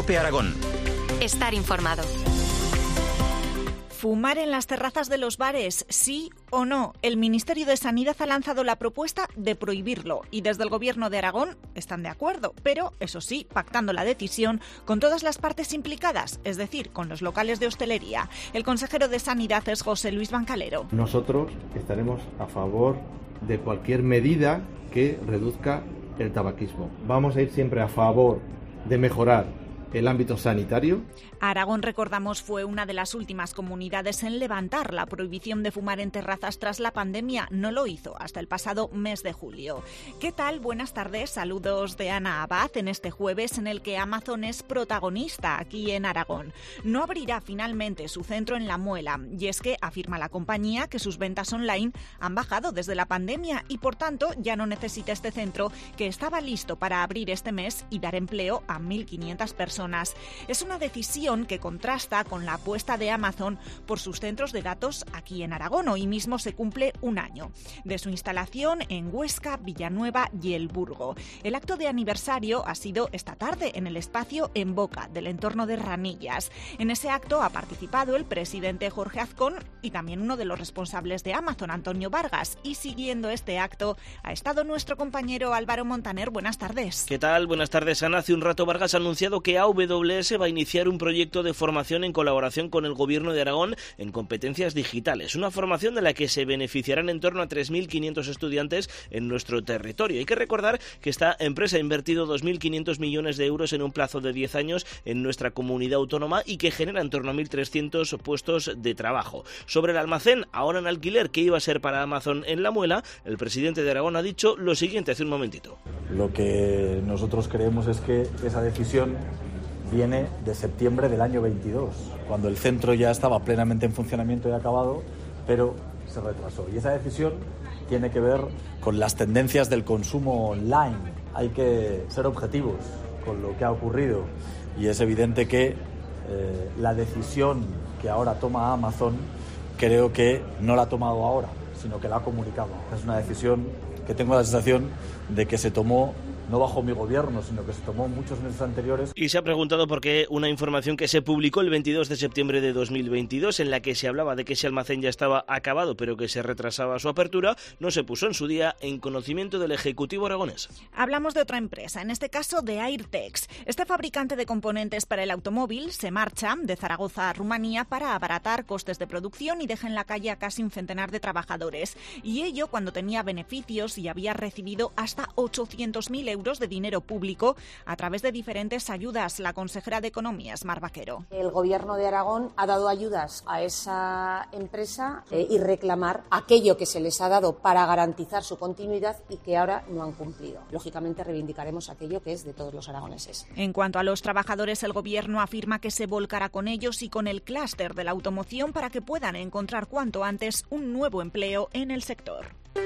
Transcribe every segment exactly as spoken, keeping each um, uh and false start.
COPE Aragón. Estar informado. ¿Fumar en las terrazas de los bares, sí o no? El Ministerio de Sanidad ha lanzado la propuesta de prohibirlo y desde el Gobierno de Aragón están de acuerdo, pero, eso sí, pactando la decisión con todas las partes implicadas, es decir, con los locales de hostelería. El consejero de Sanidad es José Luis Bancalero. Nosotros estaremos a favor de cualquier medida que reduzca el tabaquismo. Vamos a ir siempre a favor de mejorar el ámbito sanitario. Aragón, recordamos, fue una de las últimas comunidades en levantar la prohibición de fumar en terrazas tras la pandemia. No lo hizo hasta el pasado mes de julio. ¿Qué tal? Buenas tardes. Saludos de Ana Abad en este jueves en el que Amazon es protagonista aquí en Aragón. No abrirá finalmente su centro en La Muela y es que afirma la compañía que sus ventas online han bajado desde la pandemia y por tanto ya no necesita este centro que estaba listo para abrir este mes y dar empleo a mil quinientas personas. Es una decisión que contrasta con la apuesta de Amazon por sus centros de datos aquí en Aragón. Hoy mismo se cumple un año de su instalación en Huesca, Villanueva y El Burgo. El acto de aniversario ha sido esta tarde en el espacio En Boca del entorno de Ranillas. En ese acto ha participado el presidente Jorge Azcón y también uno de los responsables de Amazon, Antonio Vargas. Y siguiendo este acto ha estado nuestro compañero Álvaro Montaner. Buenas tardes. ¿Qué tal? Buenas tardes, Ana. Hace un rato Vargas ha anunciado que A W S va a iniciar un proyecto de formación en colaboración con el Gobierno de Aragón en competencias digitales. Una formación de la que se beneficiarán en torno a tres mil quinientos estudiantes en nuestro territorio. Hay que recordar que esta empresa ha invertido dos mil quinientos millones de euros en un plazo de diez años en nuestra comunidad autónoma y que genera en torno a mil trescientos puestos de trabajo. Sobre el almacén, ahora en alquiler, que iba a ser para Amazon en La Muela, el presidente de Aragón ha dicho lo siguiente hace un momentito. Lo que nosotros creemos es que esa decisión viene de septiembre del año veintidós, cuando el centro ya estaba plenamente en funcionamiento y acabado, pero se retrasó. Y esa decisión tiene que ver con las tendencias del consumo online. Hay que ser objetivos con lo que ha ocurrido y es evidente que eh, la decisión que ahora toma Amazon creo que no la ha tomado ahora, sino que la ha comunicado. Es una decisión que tengo la sensación de que se tomó no bajo mi gobierno, sino que se tomó muchos meses anteriores. Y se ha preguntado por qué una información que se publicó el veintidós de septiembre de dos mil veintidós, en la que se hablaba de que ese almacén ya estaba acabado, pero que se retrasaba su apertura, no se puso en su día en conocimiento del Ejecutivo aragonés. Hablamos de otra empresa, en este caso de Airtex. Este fabricante de componentes para el automóvil se marcha de Zaragoza a Rumanía para abaratar costes de producción y deja en la calle a casi un centenar de trabajadores. Y ello cuando tenía beneficios y había recibido hasta ochocientos mil euros de dinero público a través de diferentes ayudas. La consejera de Economía, Mar Vaquero. El Gobierno de Aragón ha dado ayudas a esa empresa eh, y reclamar aquello que se les ha dado para garantizar su continuidad y que ahora no han cumplido. Lógicamente reivindicaremos aquello que es de todos los aragoneses. En cuanto a los trabajadores, el Gobierno afirma que se volcará con ellos y con el clúster de la automoción para que puedan encontrar cuanto antes un nuevo empleo en el sector.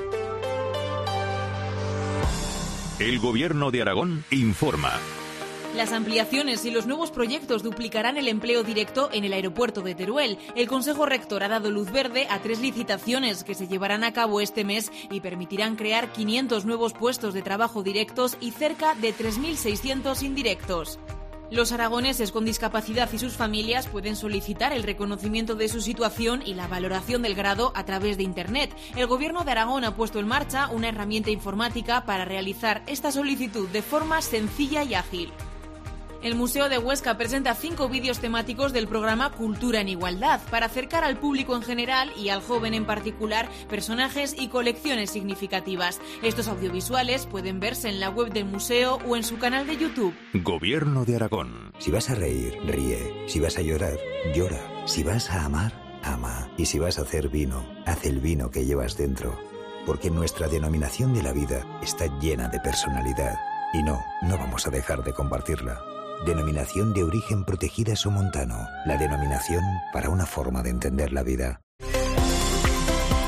El Gobierno de Aragón informa. Las ampliaciones y los nuevos proyectos duplicarán el empleo directo en el aeropuerto de Teruel. El Consejo Rector ha dado luz verde a tres licitaciones que se llevarán a cabo este mes y permitirán crear quinientos nuevos puestos de trabajo directos y cerca de tres mil seiscientos indirectos. Los aragoneses con discapacidad y sus familias pueden solicitar el reconocimiento de su situación y la valoración del grado a través de Internet. El Gobierno de Aragón ha puesto en marcha una herramienta informática para realizar esta solicitud de forma sencilla y ágil. El Museo de Huesca presenta cinco vídeos temáticos del programa Cultura en Igualdad para acercar al público en general y al joven en particular personajes y colecciones significativas. Estos audiovisuales pueden verse en la web del museo o en su canal de YouTube. Gobierno de Aragón. Si vas a reír, ríe. Si vas a llorar, llora. Si vas a amar, ama. Y si vas a hacer vino, haz el vino que llevas dentro. Porque nuestra denominación de la vida está llena de personalidad. Y no, no vamos a dejar de compartirla. Denominación de origen protegida somontano. La denominación para una forma de entender la vida.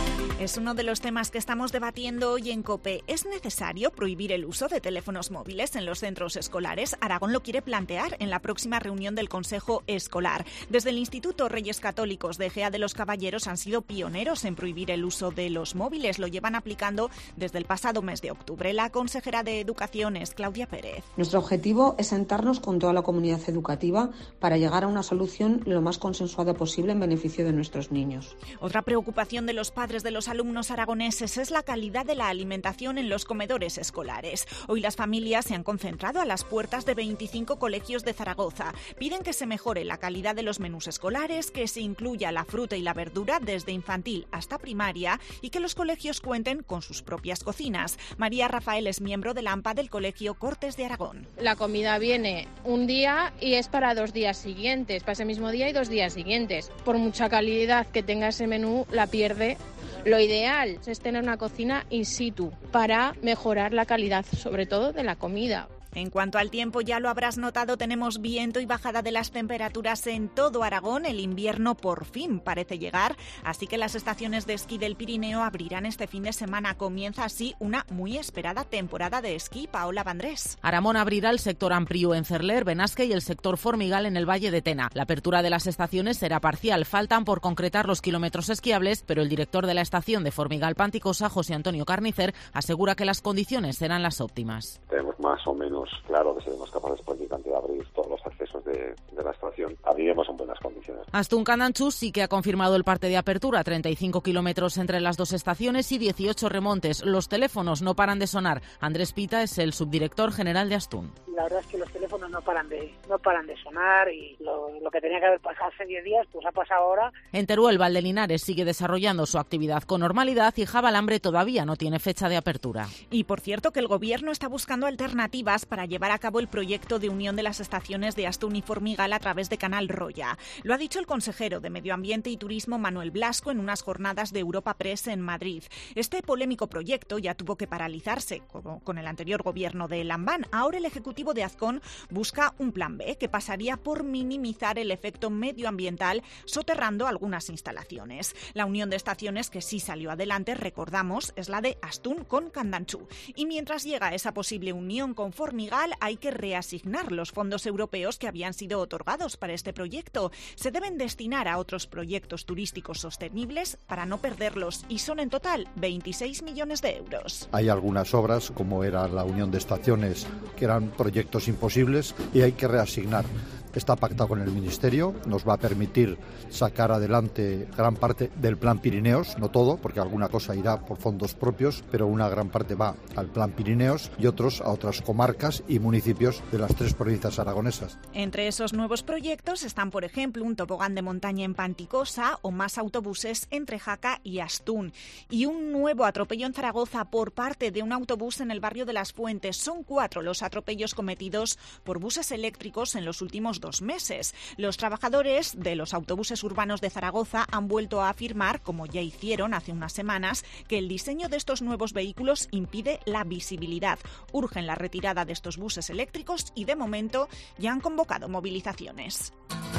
Es uno de los temas que estamos debatiendo hoy en COPE. ¿Es necesario prohibir el uso de teléfonos móviles en los centros escolares? Aragón lo quiere plantear en la próxima reunión del Consejo Escolar. Desde el Instituto Reyes Católicos de Ejea de los Caballeros han sido pioneros en prohibir el uso de los móviles. Lo llevan aplicando desde el pasado mes de octubre. La consejera de Educación es Claudia Pérez. Nuestro objetivo es sentarnos con toda la comunidad educativa para llegar a una solución lo más consensuada posible en beneficio de nuestros niños. Otra preocupación de los padres de los alumnos aragoneses es la calidad de la alimentación en los comedores escolares. Hoy las familias se han concentrado a las puertas de veinticinco colegios de Zaragoza. Piden que se mejore la calidad de los menús escolares, que se incluya la fruta y la verdura desde infantil hasta primaria y que los colegios cuenten con sus propias cocinas. María Rafael es miembro del AMPA del Colegio Cortes de Aragón. La comida viene un día y es para dos días siguientes, para ese mismo día y dos días siguientes. Por mucha calidad que tenga ese menú, la pierde. Lo ideal es tener una cocina in situ para mejorar la calidad, sobre todo de la comida. En cuanto al tiempo, ya lo habrás notado, tenemos viento y bajada de las temperaturas en todo Aragón. El invierno por fin parece llegar, así que las estaciones de esquí del Pirineo abrirán este fin de semana. Comienza así una muy esperada temporada de esquí. Paola Vandrés. Aramón abrirá el sector Ampliu en Cerler, Benasque y el sector Formigal en el Valle de Tena. La apertura de las estaciones será parcial. Faltan por concretar los kilómetros esquiables, pero el director de la estación de Formigal Panticosa, José Antonio Carnicer, asegura que las condiciones serán las óptimas. Tenemos más o menos claro que seremos capaces prácticamente de abrir todos los accesos de, de la estación. Abriremos en buenas condiciones. Astún Candanchú sí que ha confirmado el parte de apertura, treinta y cinco kilómetros entre las dos estaciones y dieciocho remontes. Los teléfonos no paran de sonar. Andrés Pita es el subdirector general de Astún. La verdad es que los teléfonos no paran de no paran de sonar y lo, lo que tenía que haber pasado hace diez días, pues ha pasado ahora. En Teruel, Valdelinares sigue desarrollando su actividad con normalidad y Javalambre todavía no tiene fecha de apertura. Y por cierto que el Gobierno está buscando alternativas para llevar a cabo el proyecto de unión de las estaciones de Astún y Formigal a través de Canal Roya. Lo ha dicho el consejero de Medio Ambiente y Turismo, Manuel Blasco, en unas jornadas de Europa Press en Madrid. Este polémico proyecto ya tuvo que paralizarse como con el anterior gobierno de Lambán. Ahora el Ejecutivo de Azcón busca un plan B que pasaría por minimizar el efecto medioambiental soterrando algunas instalaciones. La unión de estaciones que sí salió adelante, recordamos, es la de Astún con Candanchú. Y mientras llega esa posible unión con Formigal, hay que reasignar los fondos europeos que habían sido otorgados para este proyecto. Se deben destinar a otros proyectos turísticos sostenibles para no perderlos y son en total veintiséis millones de euros. Hay algunas obras, como era la unión de estaciones, que eran proyectos imposibles y hay que reasignar. Está pactado con el Ministerio, nos va a permitir sacar adelante gran parte del Plan Pirineos, no todo, porque alguna cosa irá por fondos propios, pero una gran parte va al Plan Pirineos y otros a otras comarcas y municipios de las tres provincias aragonesas. Entre esos nuevos proyectos están, por ejemplo, un tobogán de montaña en Panticosa o más autobuses entre Jaca y Astún. Y un nuevo atropello en Zaragoza por parte de un autobús en el barrio de Las Fuentes. Son cuatro los atropellos cometidos por buses eléctricos en los últimos dos meses. Los trabajadores de los autobuses urbanos de Zaragoza han vuelto a afirmar, como ya hicieron hace unas semanas, que el diseño de estos nuevos vehículos impide la visibilidad. Urgen la retirada de estos buses eléctricos y de momento ya han convocado movilizaciones.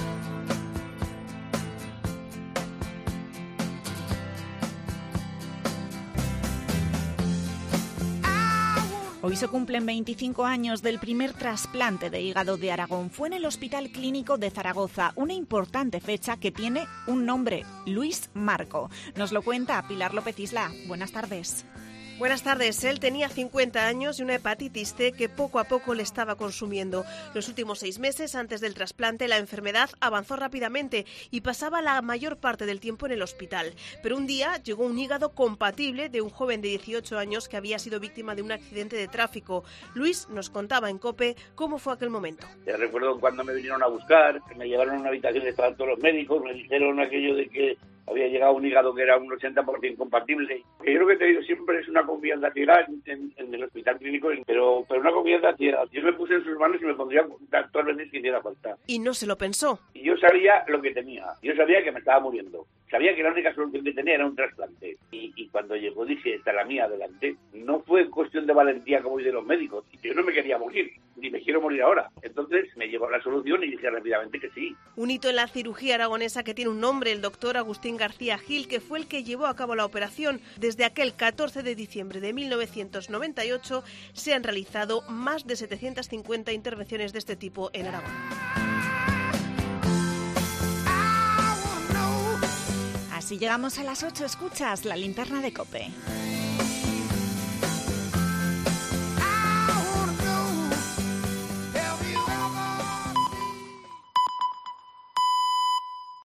Hoy se cumplen veinticinco años del primer trasplante de hígado de Aragón. Fue en el Hospital Clínico de Zaragoza, una importante fecha que tiene un nombre, Luis Marco. Nos lo cuenta Pilar López Isla. Buenas tardes. Buenas tardes. Él tenía cincuenta años y una hepatitis C que poco a poco le estaba consumiendo. Los últimos seis meses antes del trasplante la enfermedad avanzó rápidamente y pasaba la mayor parte del tiempo en el hospital. Pero un día llegó un hígado compatible de un joven de dieciocho años que había sido víctima de un accidente de tráfico. Luis nos contaba en COPE cómo fue aquel momento. Ya recuerdo cuando me vinieron a buscar, que me llevaron a una habitación, estaban todos los médicos, me dijeron aquello de que había llegado un hígado que era un ochenta por ciento compatible. Yo lo que he tenido siempre es una confianza ciega en, en, en el hospital clínico, pero, pero una confianza ciega. Yo me puse en sus manos y me pondría todas las veces que hiciera falta. Y no se lo pensó. Y yo sabía lo que tenía. Yo sabía que me estaba muriendo. Sabía que la única solución que tenía era un trasplante. Y, y cuando llegó dije, esta es la mía, adelante. No fue cuestión de valentía como de los médicos. Yo no me quería morir, ni me quiero morir ahora. Entonces me llegó la solución y dije rápidamente que sí. Un hito en la cirugía aragonesa que tiene un nombre, el doctor Agustín García Gil, que fue el que llevó a cabo la operación. Desde aquel catorce de diciembre de mil novecientos noventa y ocho se han realizado más de setecientas cincuenta intervenciones de este tipo en Aragón. Así llegamos a las ocho, escuchas la linterna de COPE.